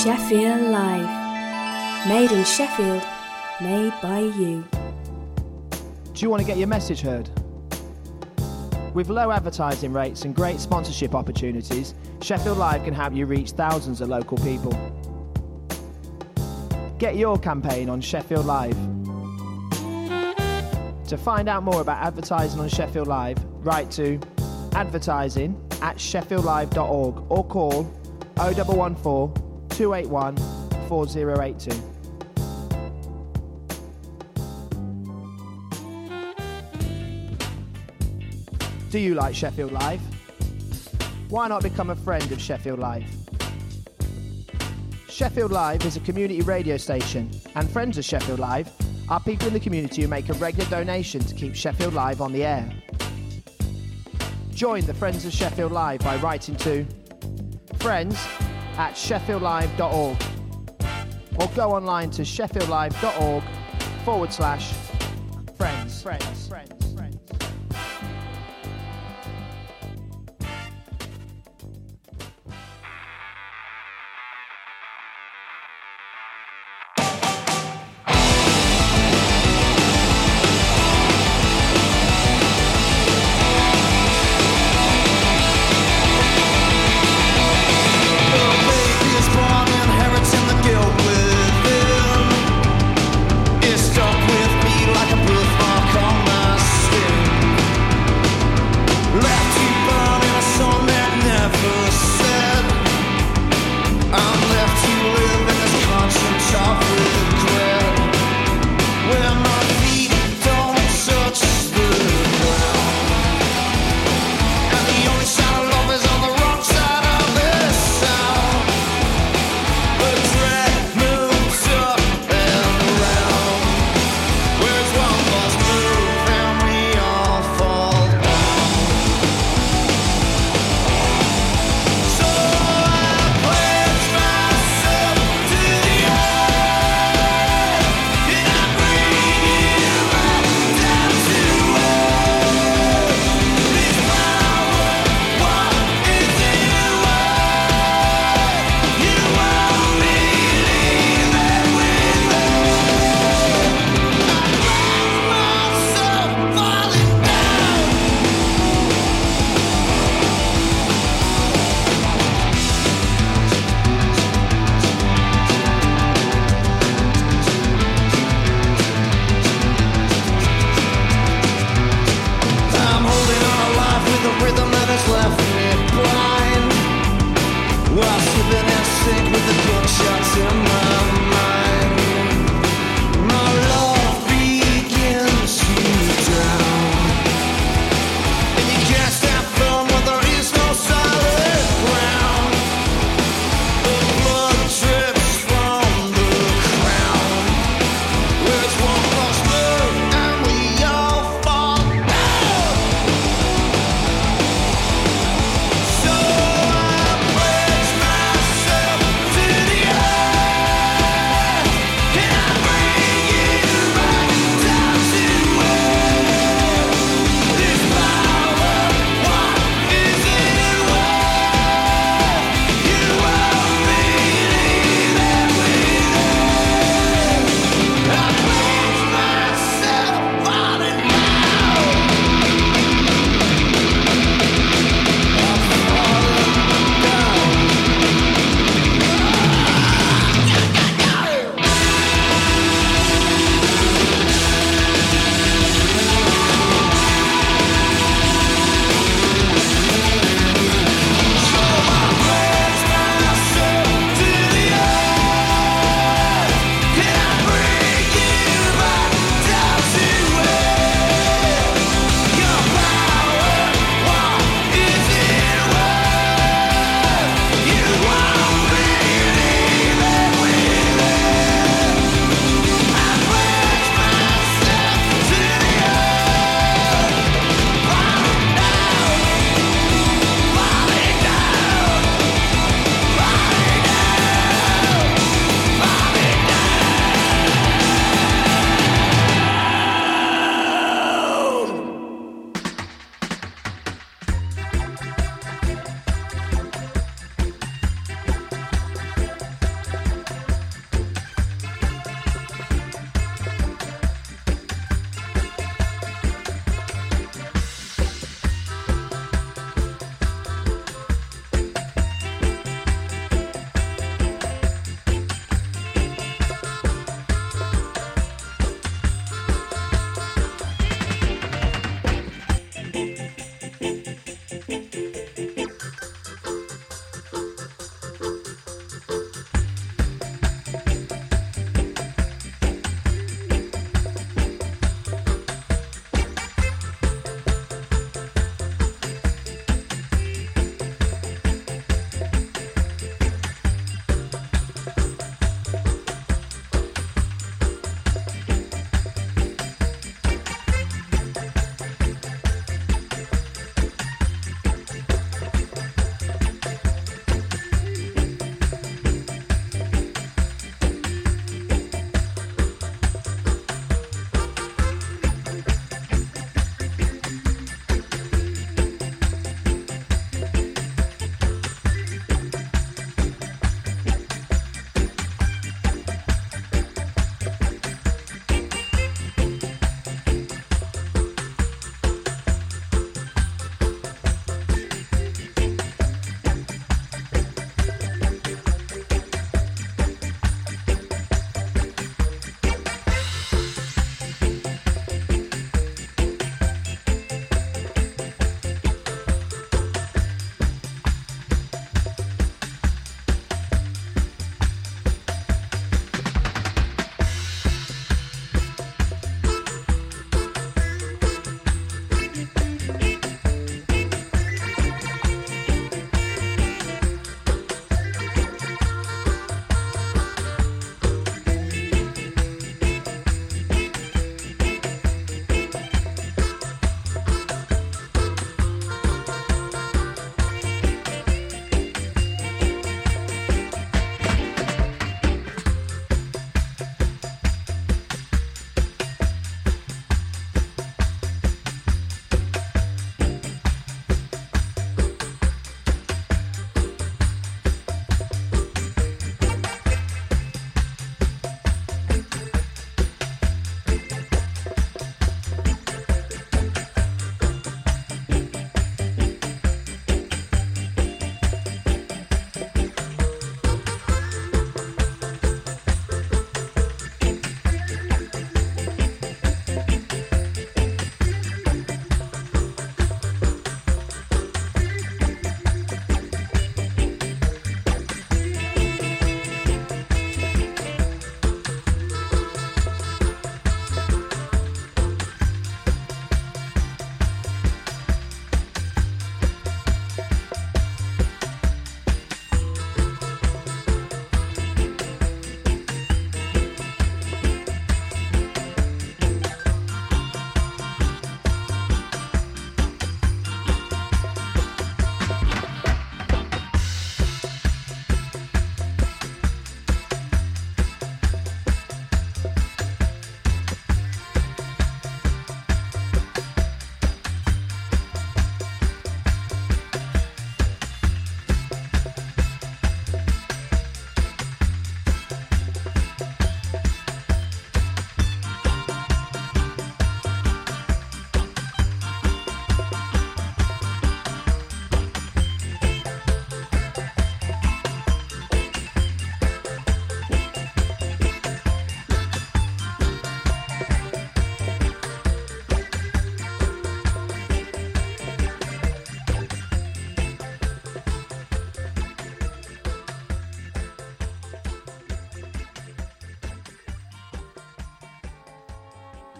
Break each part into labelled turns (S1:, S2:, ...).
S1: Sheffield Live. Made in Sheffield, made by you.
S2: Do you want to get your message heard? With low advertising rates and great sponsorship opportunities, Sheffield Live can help you reach thousands of local people. Get your campaign on Sheffield Live. To find out more about advertising on Sheffield Live, write to advertising@sheffieldlive.org or call 0114 281 4082. Do you like Sheffield Live? Why not become a friend of Sheffield Live? Sheffield Live is a community radio station, and friends of Sheffield Live are people in the community who make a regular donation to keep Sheffield Live on the air. Join the Friends of Sheffield Live by writing to friends@sheffieldlive.org or go online to sheffieldlive.org/friends.
S3: Stuck with me like a birthmark on my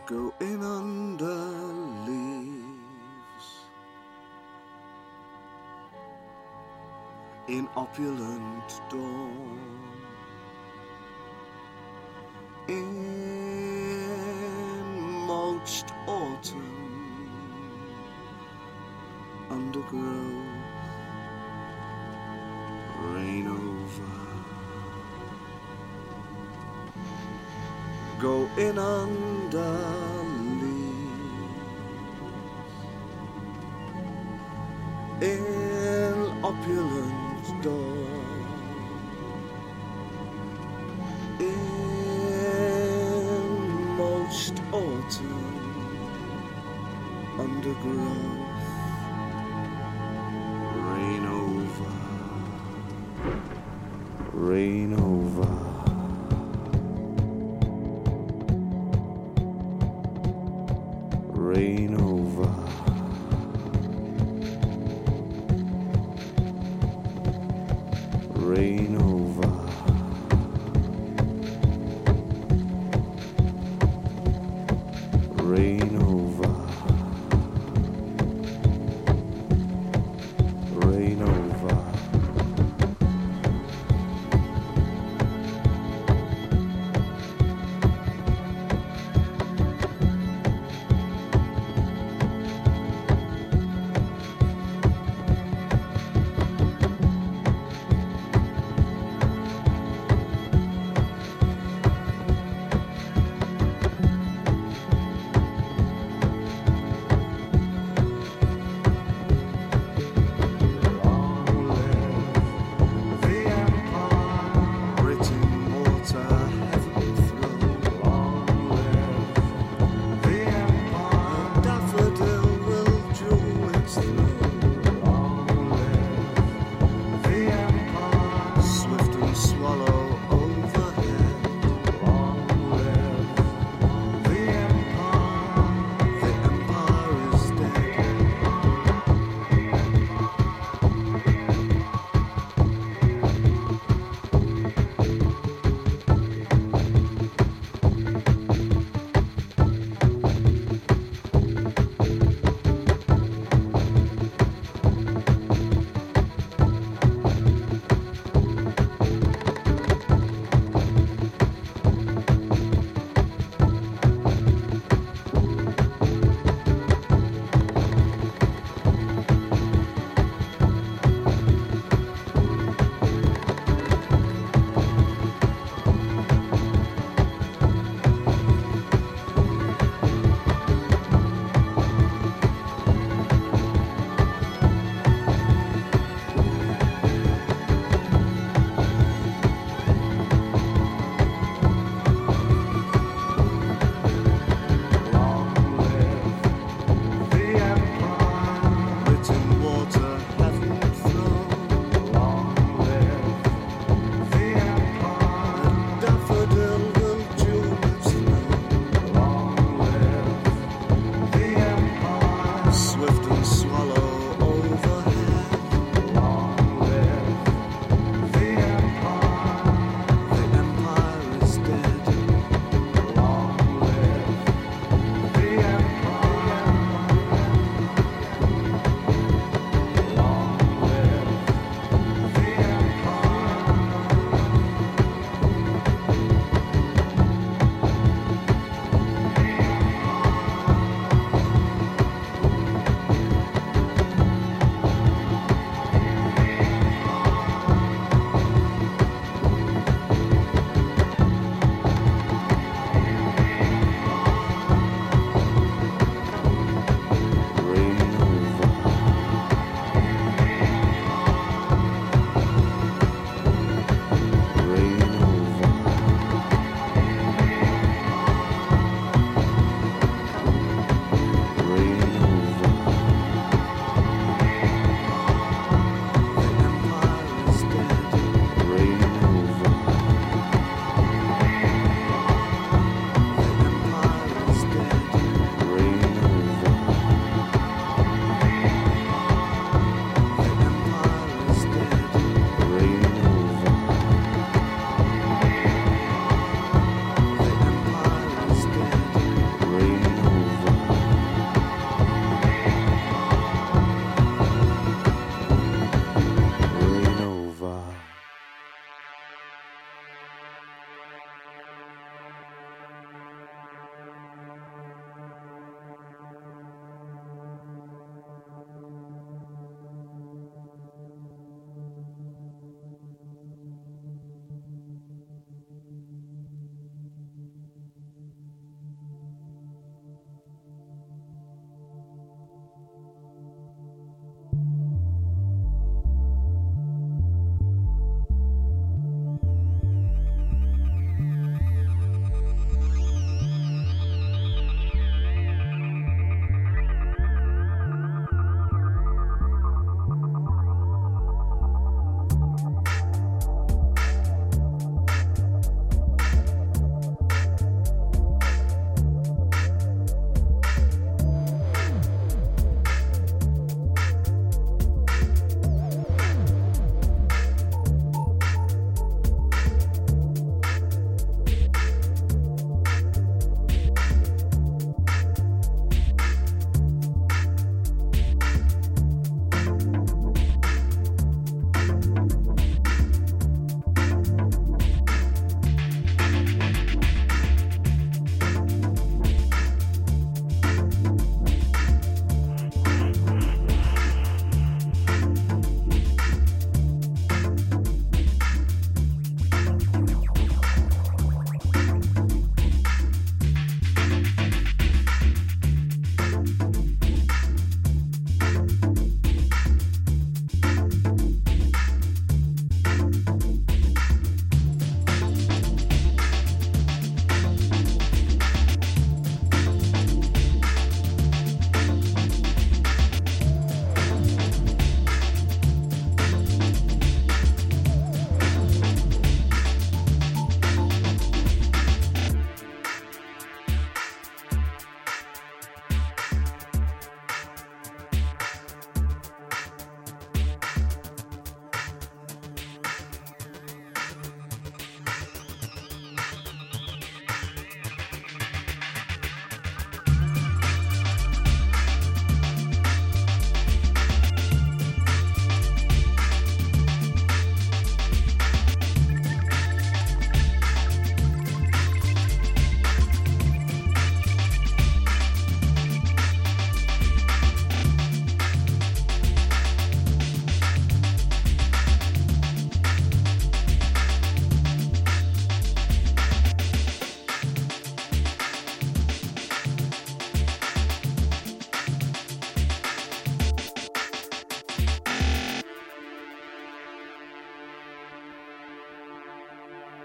S3: going under leaves in opulent dawn, in mulched autumn, undergrowth, rain over, going under leaves in opulent dawn, in mulched autumn, undergrowth, rain over, rain over. Rain over, rain over, rain over, rain over.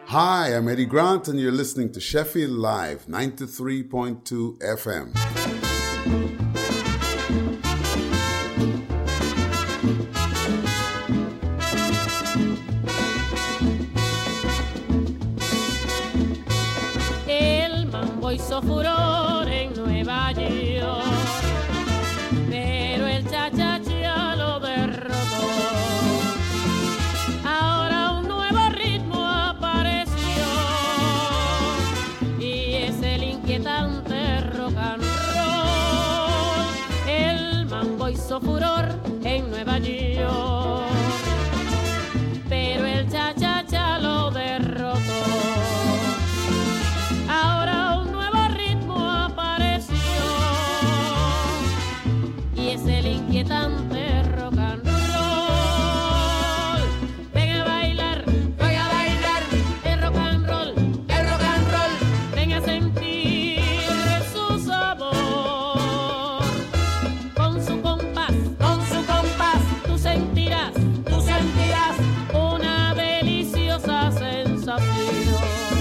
S4: Hi, I'm Eddie Grant, and you're listening to Sheffield Live, 93.2 FM.
S5: El mambo hizo furor en Nueva York, pero el cha-cha-cha lo derrotó. Ahora un nuevo ritmo apareció y es el inquietante rock and roll. El mambo hizo furor en Nueva York, pero el cha-cha-cha lo derrotó. Ahora un nuevo ritmo apareció y es el inquietante rock and roll. Ven a bailar el rock and roll, ven a sentir su sabor. Con su compás, tú sentirás una deliciosa sensación.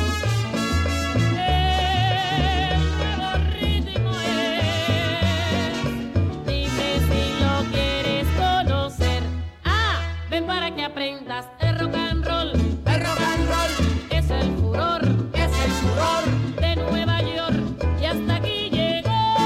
S5: Ven para que aprendas el rock and roll. Es el furor de Nueva York. Y hasta aquí llegó.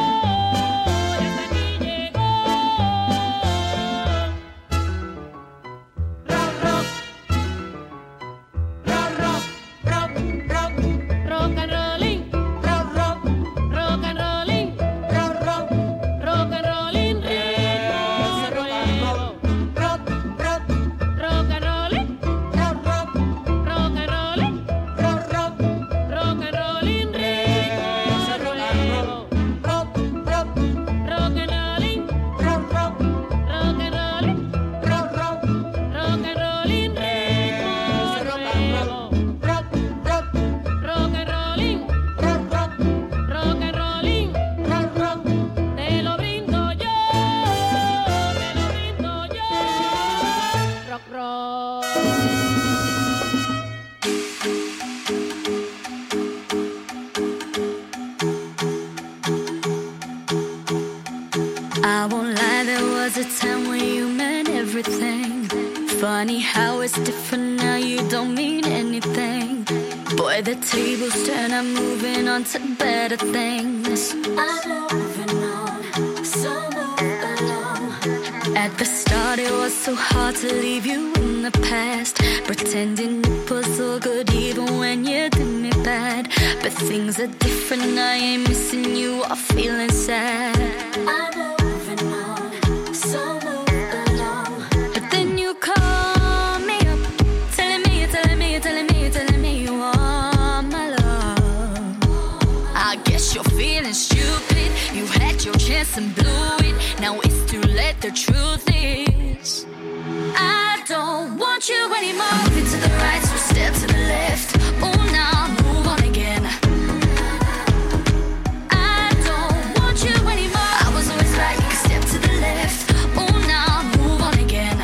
S5: Rock and rolling. Rock and rolling. Rock and rolling. Ritmo nuevo. Rock and rollin', rock and rollin', rock and rollin', ritmo nuevo. Rock and rollin', rock and rollin', rock and rollin', ritmo nuevo. Rock and rollin', te lo brindo yo, rock.
S6: I won't lie, there was a time when you meant everything. Funny how it's different now, you don't mean anything. Boy, the tables turn, I'm moving on to better things. I'm moving on, so move along. At the start it was so hard to leave you in the past, pretending it was all good even when you did me bad. But things are different, I ain't missing you or feeling sad. I'm moving on, so move along. But then you call me up, telling me you want my love. I guess you're feeling stupid, you had your chance and blew it. Now it's too late, the truth is I don't want you anymore. Move it to the right, so step to the left. Oh, now move on again. I don't want you anymore. I was always right, step to the left. Oh, now move on again.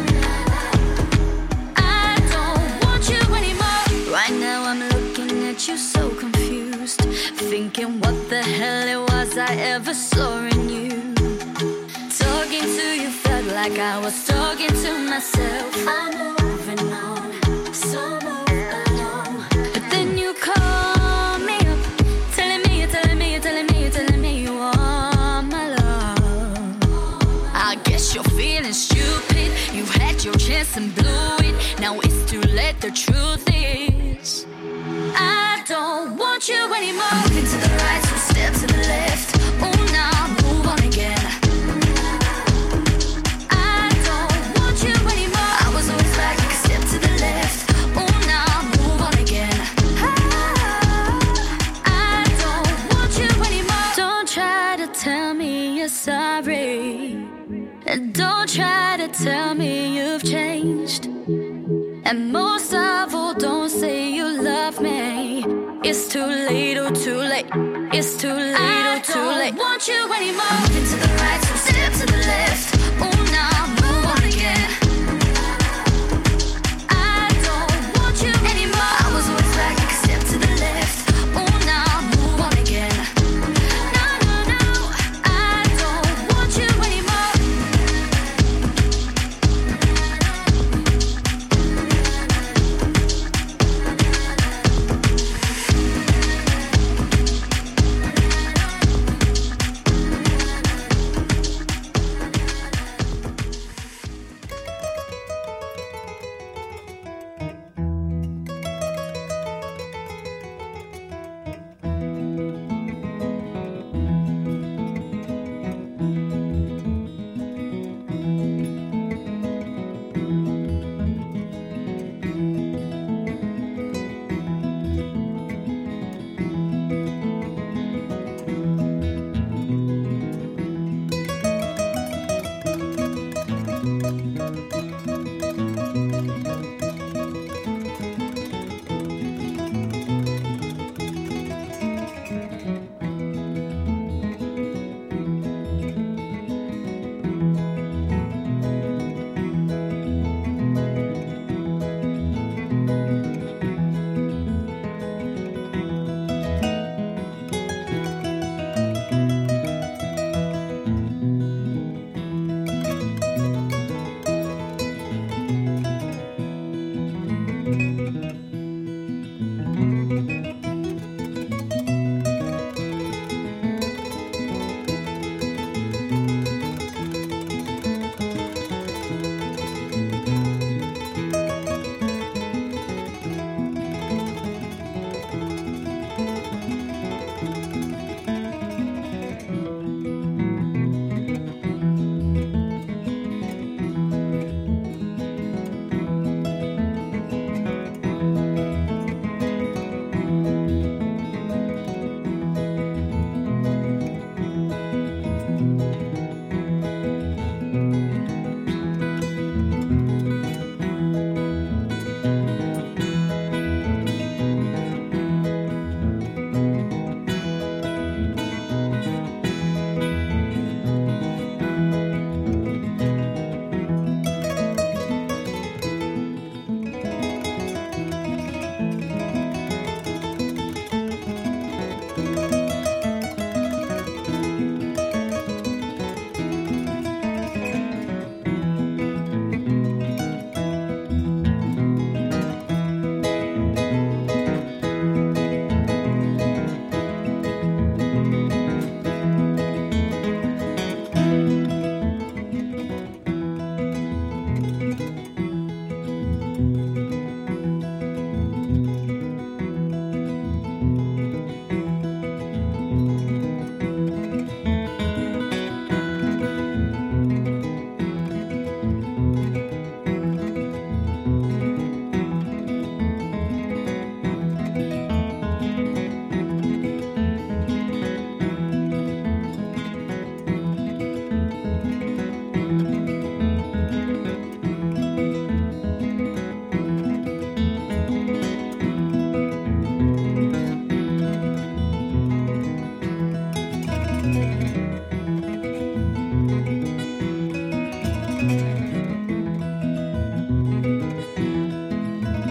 S6: I don't want you anymore. Right now I'm looking at you so confused, thinking what the hell it was I ever saw in you. Talking to you felt like I was talking to myself. I'm moving on, so move along. But then you call me up, telling me you want my love. I guess you're feeling stupid, you had your chance and blew it. Now it's too late, the truth is I don't want you anymore. I'm moving to the right, so step to the left. Oh, now move on again. Tell me you're sorry, and don't try to tell me you've changed. And most of all, don't say you love me. It's too late, oh too late. It's too late, oh too late. I don't want you anymore. I'm moving to the right, so step to the left. Oh, now move on again. I don't want you anymore. I was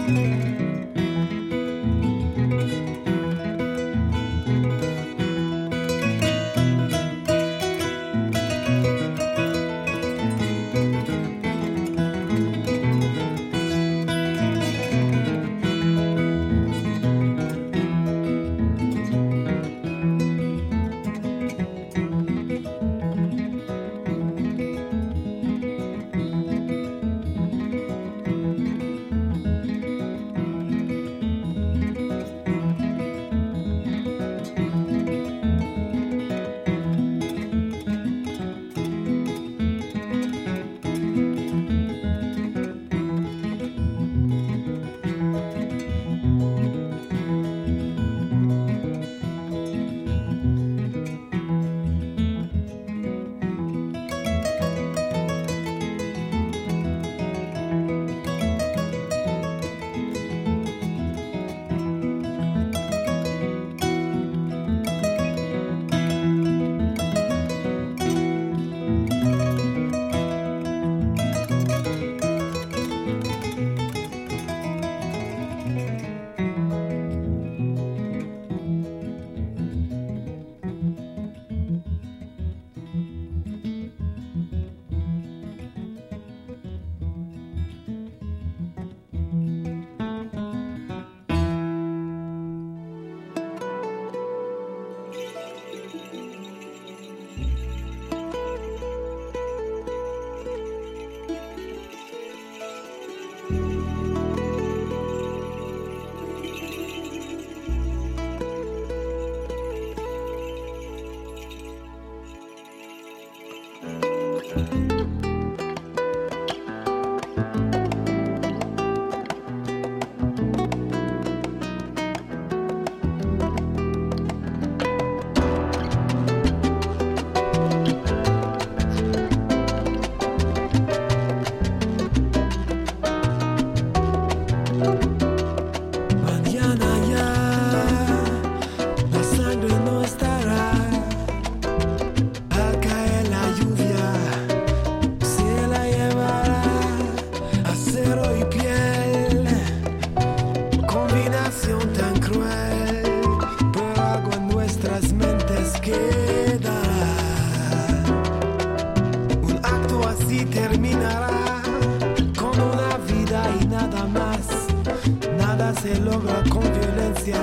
S7: se logra con violencia,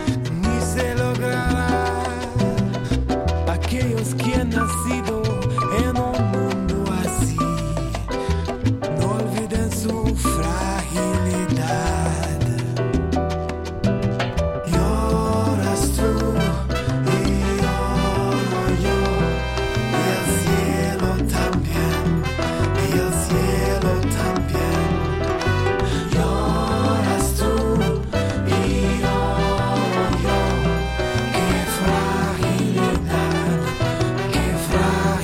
S7: ni se logrará. Aquellos que han nacido en un mundo así, no olviden su fragilidad. Lloras tú y lloro yo, y el cielo también, y el cielo también. Lloras tú y lloro yo, qué fragilidad, qué fragilidad.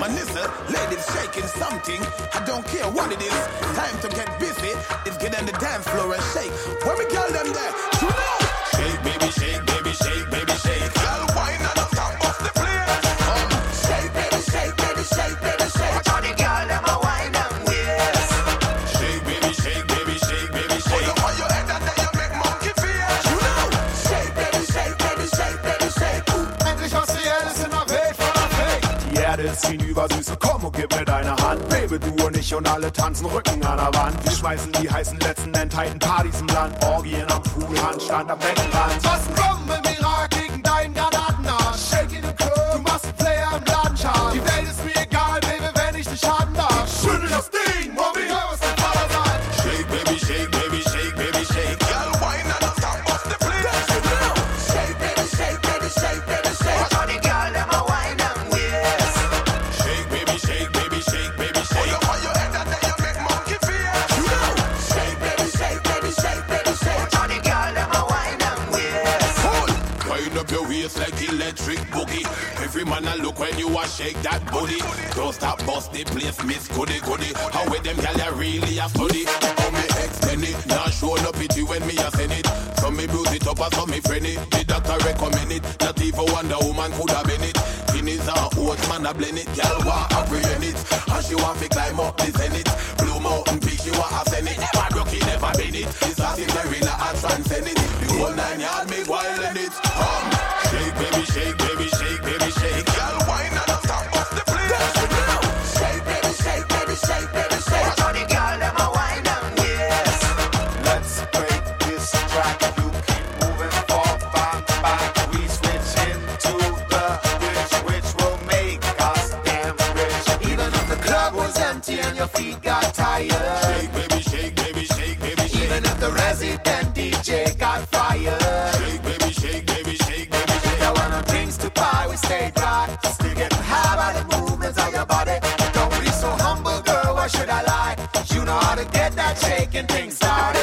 S8: nissa. Ladies shaking something, I don't care what it is. Time to get busy, it's get on the dance floor and shake. Where we girl them there? You know. Shake, baby, shake, baby, shake, baby, shake. Girl, wine and don't stop off the place. Shake, baby, shake, baby, shake, baby, shake. Watch all the girl them a wine and waist. Shake, baby, shake, baby, shake, baby, shake. Hold up on your head and then you make monkey face. You know. Shake, baby, shake, baby, shake, baby, shake.
S9: Endlich was Reelles in der Welt voller Fake. Die Erde ist hinüber, Süße, komm und gib mir deine Hand. Baby, du und ich und alle tanzen Rücken an der Wand. Wir schmeißen die heißen letzten Endheiten Partys im Land. Orgien am Pool, Handstand am Beckenrand. Was ein Bomben im Irak gegen deinen Granatenarsch. Shake in the Club, du machst einen Player im Ladenschal. Die Welt ist mir egal, Baby, wenn ich dich haben darf. Schüttel das Ding, Mommy, hör, was dein Vater sagt.
S8: Shake, baby, shake, baby, shake, baby, shake. Girl, wine and don't stop off the place. Shake, baby, shake, baby, shake, baby, shake. Watch all the girl them a wine and waist. Shake, baby, shake, baby, shake, baby, shake. Hold up on your head and then you make monkey face. Shake, baby, shake, baby, shake, baby, shake. Watch all the girl them a wine and waist. Wind up your waist like electric boogie. Every man a look when you a shake that booty. Don't stop bust the place, miss goody goody. How with them gal ya really a study. How me extend it, now show no pity when me a send it. Some me bruise it up and some me friend it. The doctor recommend it, not even Wonder Woman could have been it. Guineas and oats man a blend it. Gal want apprehend it, and she want to climb up the zenith. Blue Mountain Peak she want to send it. Never broke never been it. It's a Cinderella and transcend it. The whole 9 yards me wild in it. Shake baby, shake baby, shake baby, shake. Girl, wine and don't stop off the place. Shake baby, shake baby, shake baby, shake. Watch all the girl them a wine and waist.
S9: Let's break this track. You keep moving forward, back. We switch into the which will make us damn rich. Even if the club was empty and your feet got tired.
S8: Shake baby, shake baby, shake baby, shake.
S9: Even if the resident DJ got fired.
S8: Shake baby, shake baby, shake baby, shake.
S9: There were no drinks to buy, we stayed dry. Still getting high by the movements of your body. Don't be so humble, girl, why should I lie? You know how to get that shaking thing started.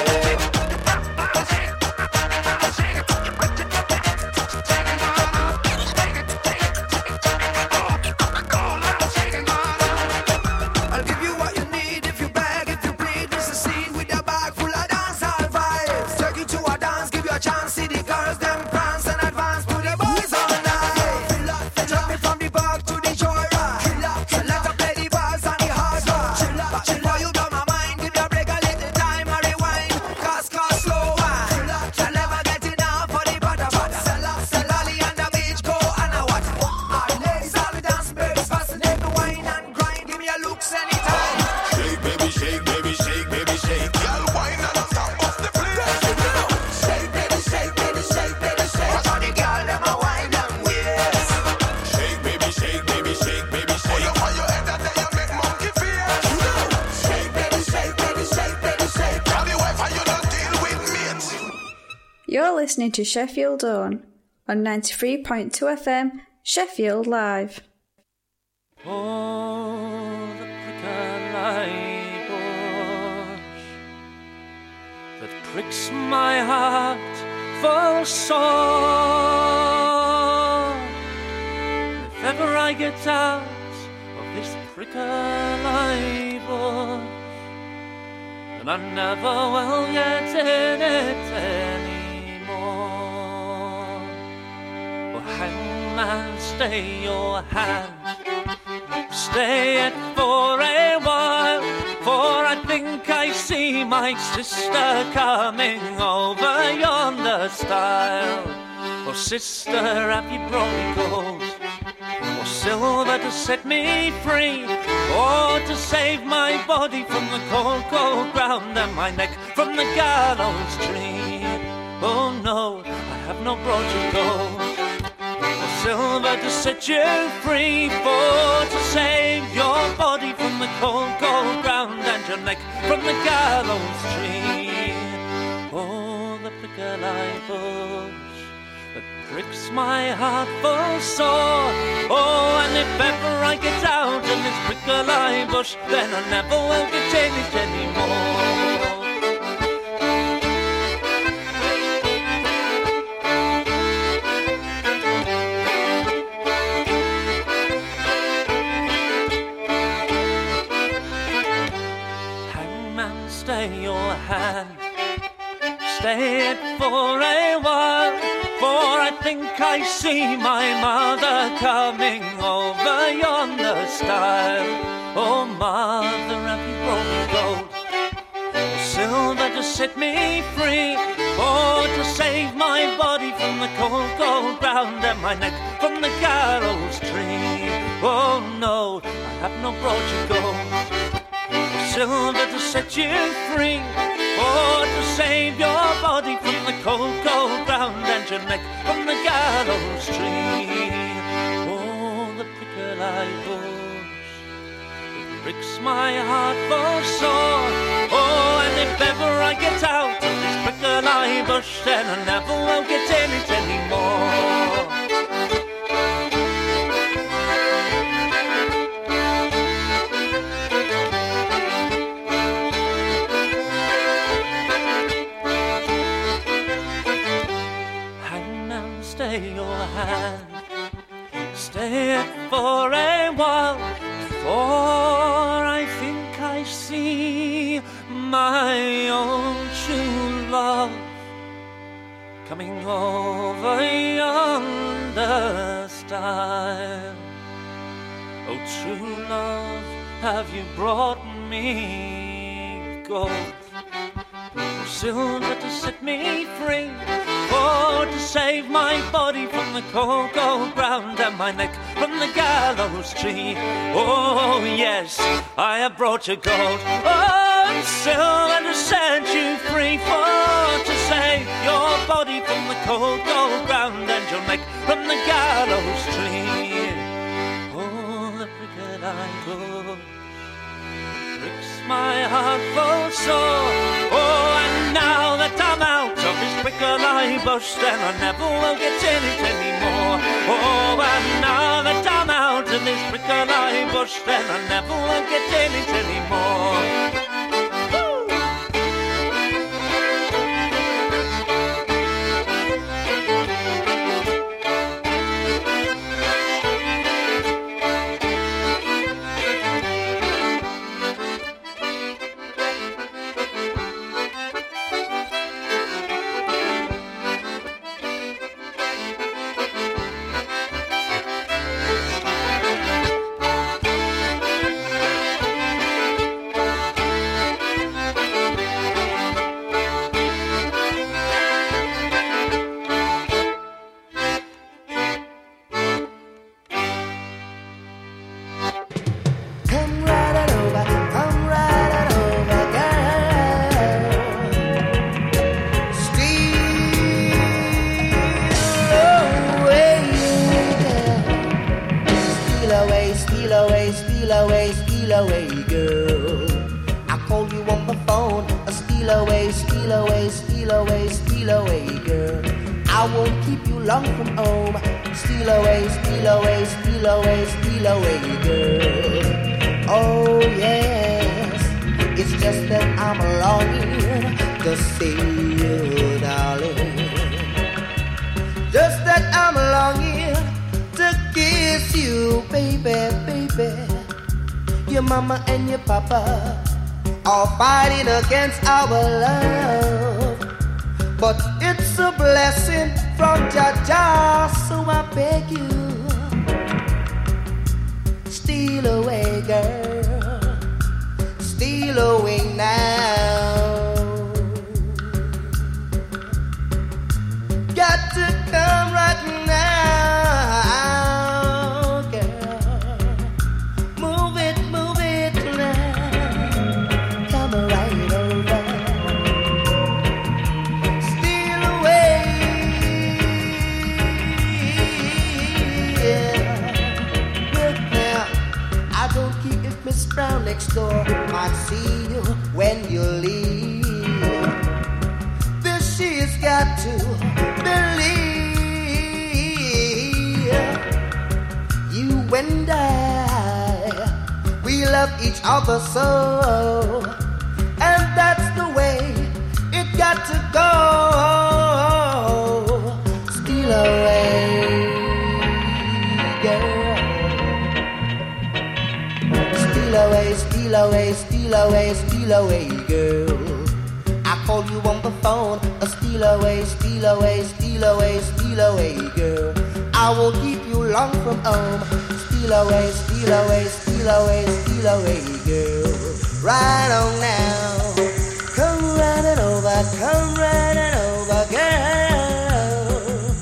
S7: I'll give you what you need if you beg, if you plead. This is scene with your bag full of dancehall vibes. Take you to a dance, give you a chance. See the girls them prance and advance to the boys all night. Drop me from the park to the joyride. So let up play the bars and the hard rock. Before you blow my mind, give me a break a little time and rewind. Cause slow wine. Shall never get enough for the butter. Salali on the beach, go and a what? Our ladies all the dance, babies fascinate the wine and grind. Give me a looks anytime.
S8: Shake baby, shake baby, shake baby, shake. Girl, wine and don't stop off the place.
S7: Shake baby, shake baby, shake baby, shake. Watch all the girl them a wine and waist.
S8: Shake baby, shake baby, shake baby, shake. Hold up on your head and then you make monkey face.
S7: Shake baby, shake baby, shake baby, shake.
S8: Tell the wife how you don't deal with me.
S10: You're listening to Sheffield On 93.2 FM, Sheffield Live.
S11: Oh, the prickly bush that pricks my heart full sore. If ever I get out of this prickly bush, then I never will get in it anymore. Oh, hangman, stay your hand. Stay it for a while, for I think I see my sister coming over yonder stile. Oh, sister, have you brought me gold or silver to set me free, or to save my body from the cold, cold ground and my neck from the gallows tree? Oh no, I have no brought you gold or silver to set you free, for to save your body from the cold, cold ground and your neck from the gallows tree. Oh, the prickly bush that pricks my heart full sore. Oh, and if ever I get out of this prickly bush, then I never will get changed anymore. stay your hand. Stay it for a while, for I think I see my mother coming over yonder stile. Oh, mother, have you brought me gold, or silver to set me free, or to save my body from the cold, cold ground, and my neck from the gallows tree? Oh, no, I have not brought you gold, or silver to set you free, or to save your body from the cold, cold ground, and your neck from the gallows tree. Oh, the prickle-eye bush, it pricks my heart for sore. Oh, and if ever I get out of this prickle-eye bush, then I never will get in it anymore. Stay your hand, stay it for a while, for I think I see my own true love coming over yonder stile. Oh, true love, have you brought me gold, silver to set me free, or to save my body from the cold, cold ground, and my neck from the gallows tree? Oh, yes, I have brought you gold, oh, silver to set you free, for to save your body from the cold, cold ground, and your neck from the gallows tree. Oh, the prickle-eye bush pricks my heart full sore. Oh, and now that I'm out of this prickle-eye bush, then I never will get in it anymore. Oh, and now that I'm out of this prickle-eye bush, then I never will get in it anymore.
S12: Mama and your papa are fighting against our love, but it's a blessing from Jah, so I beg you, steal away, girl, steal away now. Got to come right now, girl. Move it now. Come right over. Steal away. Yeah. Look now, I don't care if Miss Brown next door might see you when you leave. This she's got to believe. You and I, we love each other so, and that's the way it got to go. Steal away, girl. Steal away, steal away, steal away, steal away, girl. I call you on the phone, steal away, steal away, steal away, steal away, girl. I won't keep you long from home. Steal away, steal away, steal away, steal away, girl. Right on now. Come running over, come running over, girl.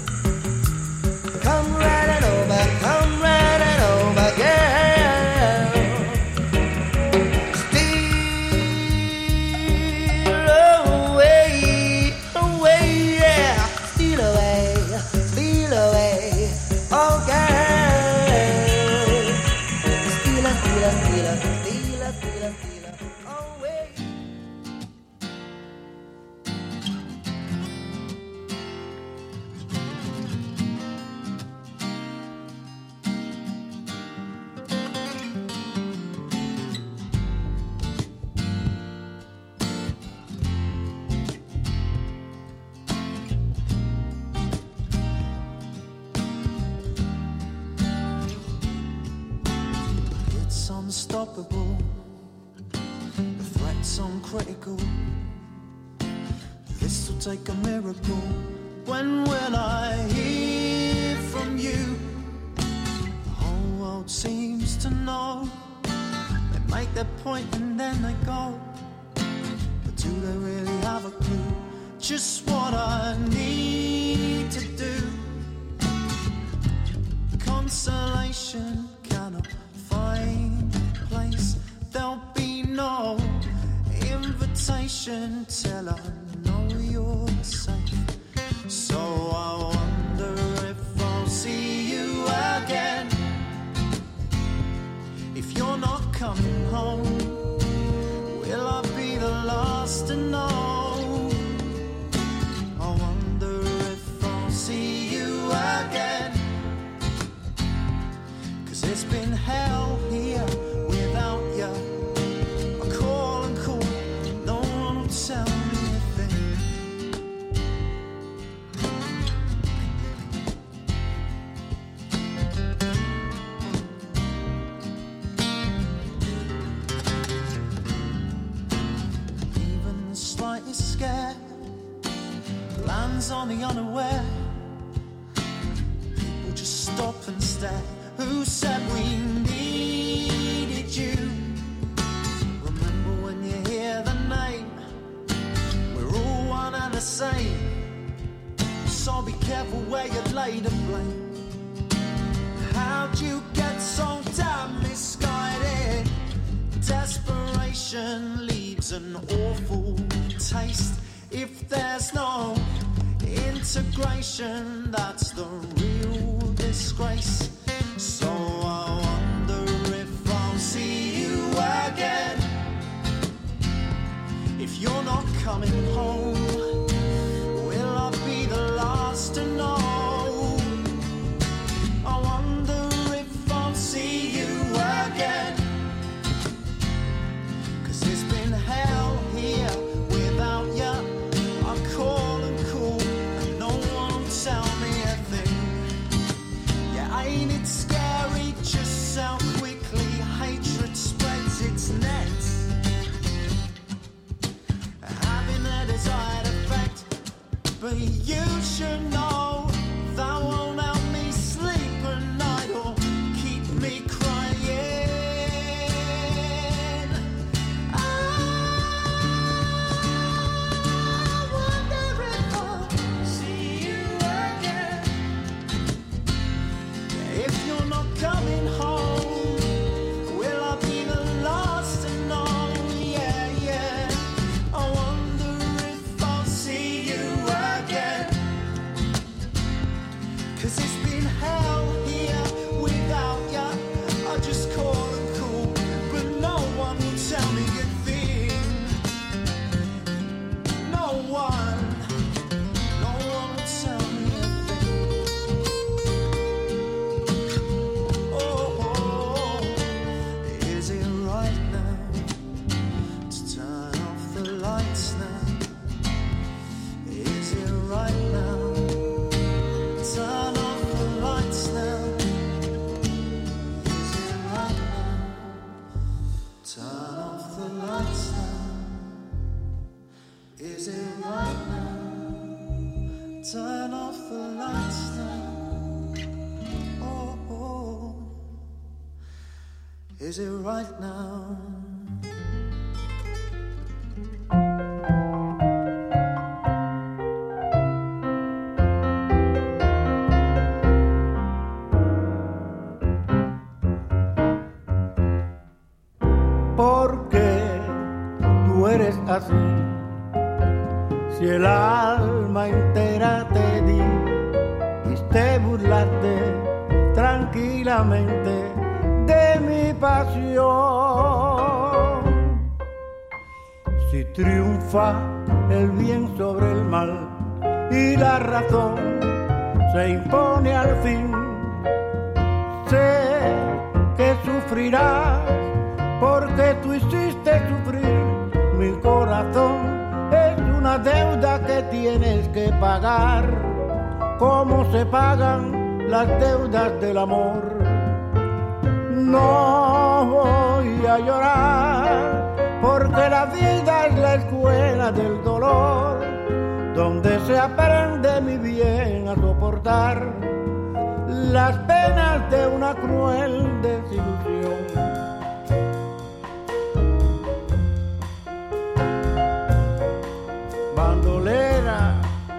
S12: Come running over, come running over, girl. Steal away, away, yeah. Steal away, steal away, oh girl. Steal, steal, steal, steal, steal, steal away.
S13: It's unstoppable. The threat's uncritical. This will take a miracle. When will I hear from you? The whole world seems to know. They make their point and then they go. But do they really have a clue? Just what I need to do. Consolation cannot find place. There'll be no invitation till I know you're safe. So I wonder if I'll see you again. If you're not coming home, will I be the last to know? I wonder if I'll see you again. 'Cause it's been hell here without you. I call and call, no one will tell me a thing. Even the slightest scare lands on the unaware. People just stop and stare. Who said we needed you? Remember when you hear the name, we're all one and the same. So be careful where you lay the blame. How'd you get so damn misguided? Desperation leaves an awful taste. If there's no integration, that's the real disgrace. So I wonder if I'll see you again. If you're not coming home, will I be the last to know? I wonder if I'll see you again. 'Cause it's been hell here without you. I call and call and no one will tell me a thing. Yeah, ain't it scary just how quickly hatred spreads its net? Having a desired effect, but you should know that won't help me sleep at night or keep me crying. I wonder if I'll see you again. If you're not coming home, will I be the last to know? Yeah, yeah. I wonder if I'll see you again. Turn off the lights now. Is it right now? Turn off the lights now. Oh, oh. Is it right now?
S14: ¿Por qué tú eres así? Si el alma entera te di y te burlaste tranquilamente de mi pasión. Si triunfa el bien sobre el mal y la razón se impone al fin, sé que sufrirás porque tú hiciste sufrir mi corazón. Es una deuda que tienes que pagar, como se pagan las deudas del amor. No voy a llorar, porque la vida es la escuela del dolor, donde se aprende mi bien a soportar las penas de una cruel desilusión. Bandolera.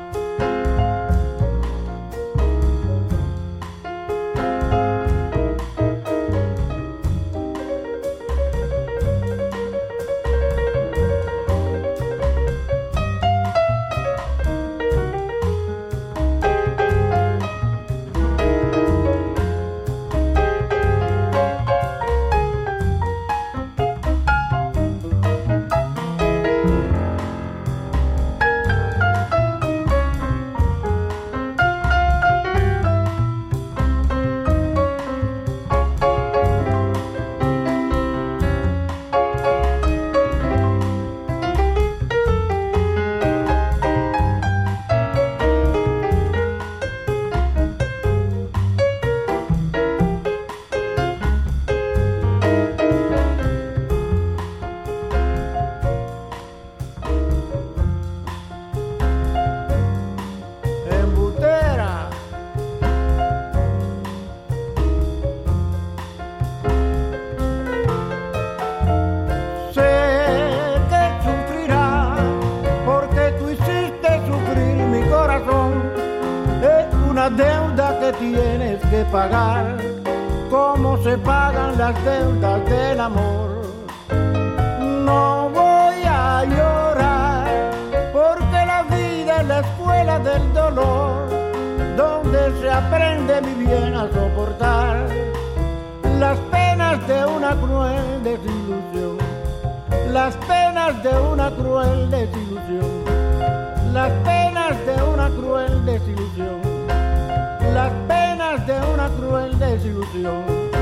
S14: Deuda que tienes que pagar, como se pagan las deudas del amor. No voy a llorar, porque la vida es la escuela del dolor, donde se aprende mi bien a soportar las penas de una cruel desilusión, las penas de una cruel desilusión, las penas de una cruel desilusión, las penas de una cruel desilusión,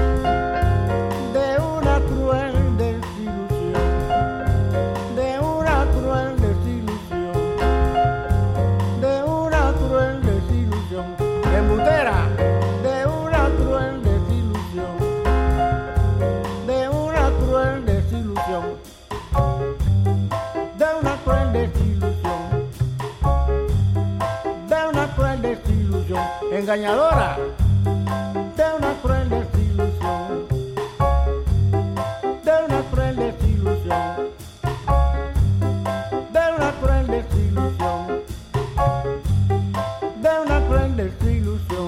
S14: de una cruel desilusión, de una cruel desilusión, de una cruel desilusión, embutera, de una cruel desilusión, de una cruel desilusión, de una cruel desilusión, de una cruel desilusión, engañadora, de una cruel desilusión, de una cruel desilusión, de una cruel desilusión, de una cruel desilusión,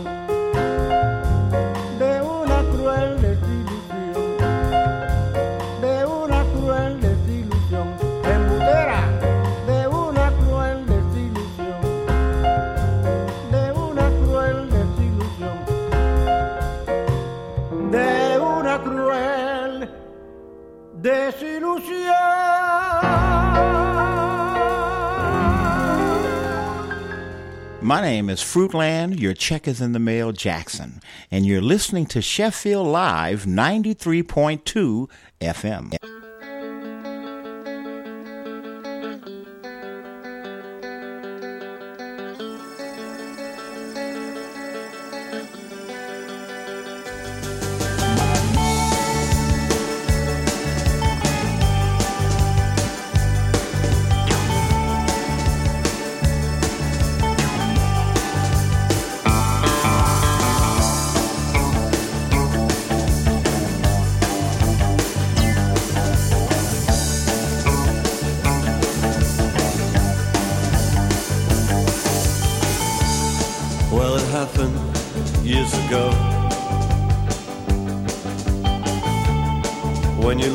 S14: de una cruel desilusión, de una cruel desilusión, embutera, de una cruel desilusión, de una cruel desilusión, de una cruel desilusión.
S15: My name is Fruitland, your check is in the mail, Jackson, and you're listening to Sheffield Live 93.2 FM.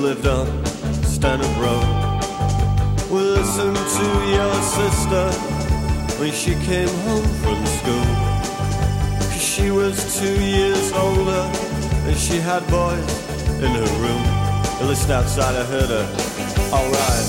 S16: lived on Stanhope Road. We listened to your sister when she came home from school. 'Cause she was 2 years older and she had boys in her room. I listened outside, I heard her, alright.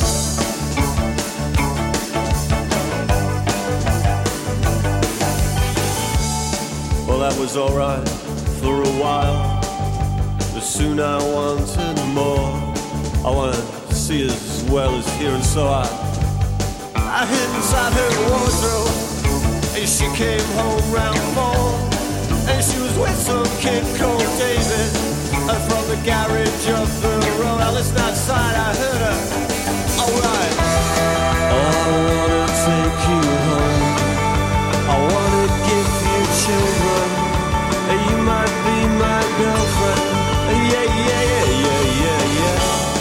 S16: Well, that was alright for a while, but soon I wanted more. I wanted to see as well as hear, and so I hid inside her wardrobe, and she came home round 4, and she was with some kid called David, and from the garage up the road. I listened outside, I heard her, alright. Oh, I wanna take you home, I wanna give you children, and you might be my girlfriend. Yeah, yeah, yeah, yeah, yeah, yeah.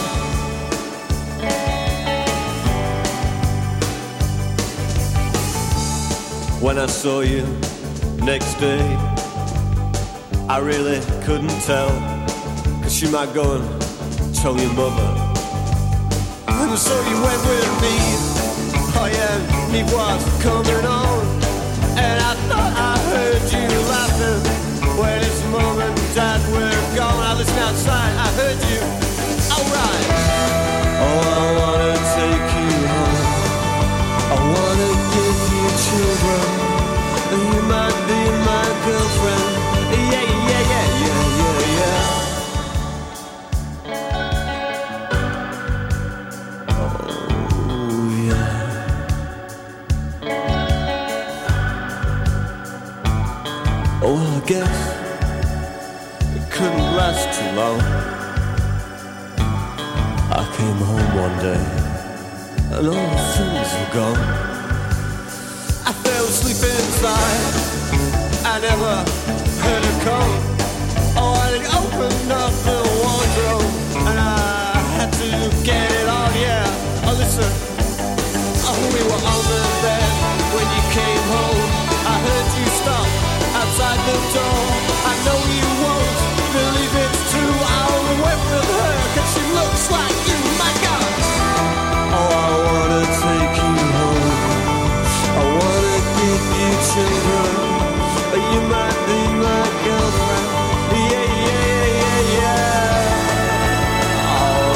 S16: When I saw you next day, I really couldn't tell, 'cause she might go and tell your mother. And so you went with me, oh yeah, me was coming on, and I thought I heard you laughing when it's mom and dad were gone. I listened outside, I heard you, alright. Oh, I wanna take you home, I wanna give you children, and you might be my girlfriend. Yeah, yeah, yeah, yeah, yeah, yeah. Oh, yeah. Oh, well, I guess it couldn't last too long. I came home one day, and all the things were gone. I fell asleep inside, I never heard her come. Oh, I opened up the wardrobe, and I had to get it on, yeah. Oh, listen, oh, we were on the bed when you came home. I heard you stop outside the door. I know you won't believe it's true. I went with her, 'cause she looks like you, my God. Oh, I wanna take you home, I wanna give you children, but you might be my girlfriend. Yeah, yeah, yeah, yeah. Oh.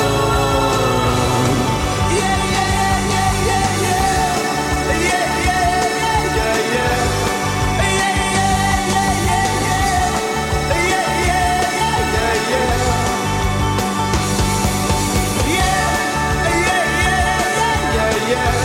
S16: Yeah, yeah, yeah, yeah, yeah. Yeah, yeah, yeah, yeah, yeah. Yeah, yeah, yeah, yeah, yeah. Yeah, yeah, yeah, yeah, yeah. Yeah, yeah, yeah, yeah, yeah.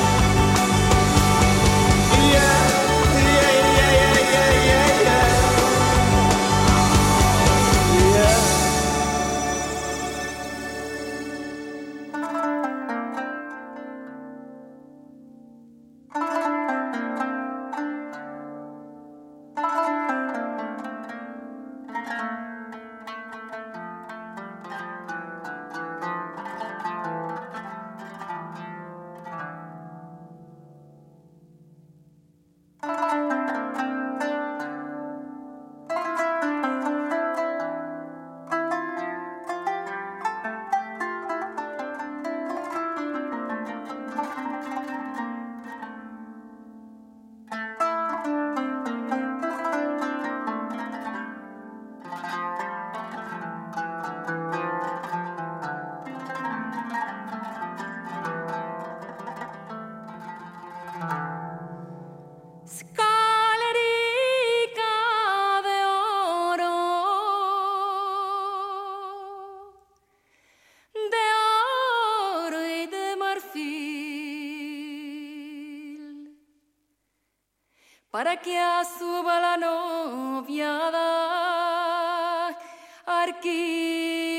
S17: para que suba la noviada, Arquí.